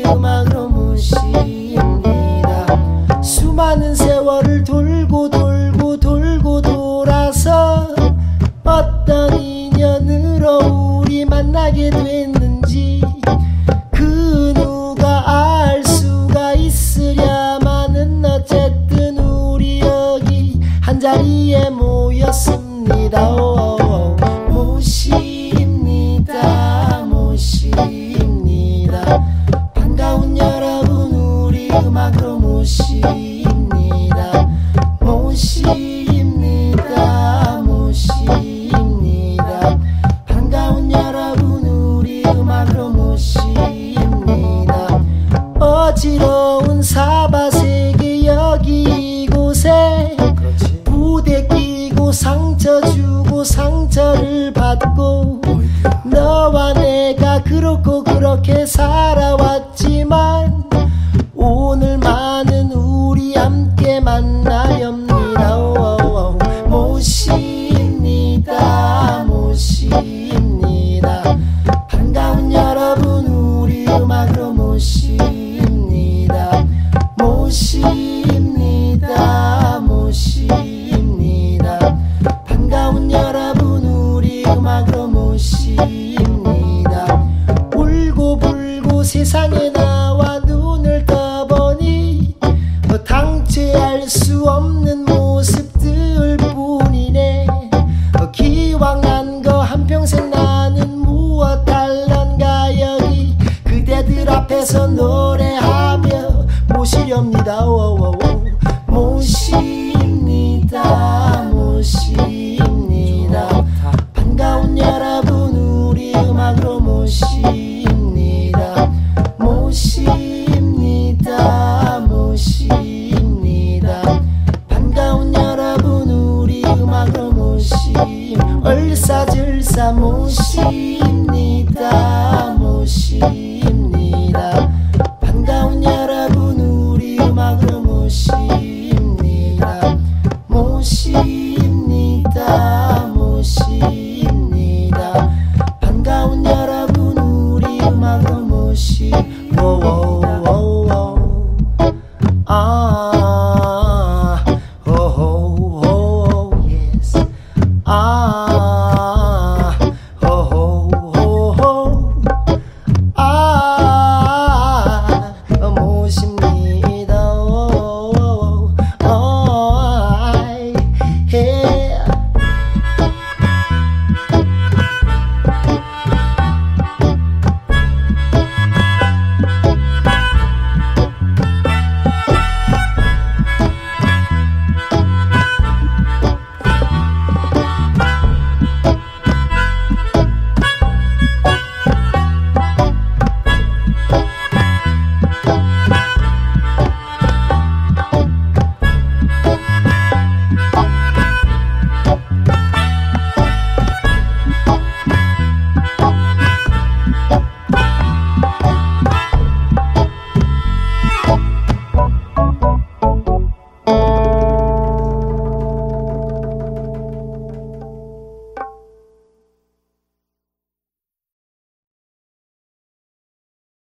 음악으로 모십니다. 수많은 세월을 돌고 돌고 돌고 돌아서 어떤 인연으로 우리 만나게 됐는지 그 누가 알 수가 있으랴마는 어쨌든 우리 여기 한자리에 모였습니다. 모십니다. 모십니다. 반가운 여러분 우리 음악으로 모십니다. 모십니다. 모십니다. 반가운 여러분 우리 음악으로 모십니다. 어지러운 사바세계 여기 이곳에 부대 끼고 상처 주고 상처를 받고 너와 내가 그렇고 그렇게 살아왔지만 오늘만은 우리 함께 만나렵니다. 모십니다. 모십니다. 반가운 여러분 우리 음악으로 모십니다. 모십니다. 모십니다. 반가운 여러분 우리 음악으로 모십니다. 울고불고 세상에 나와 눈을 떠보니 당최할 수 없는 모습들 뿐이네. 기왕 난 거 한평생 나는 무엇 할런가 여기 그대들 앞에서 노래하며 모시렵니다. 모십니다. 모십니다.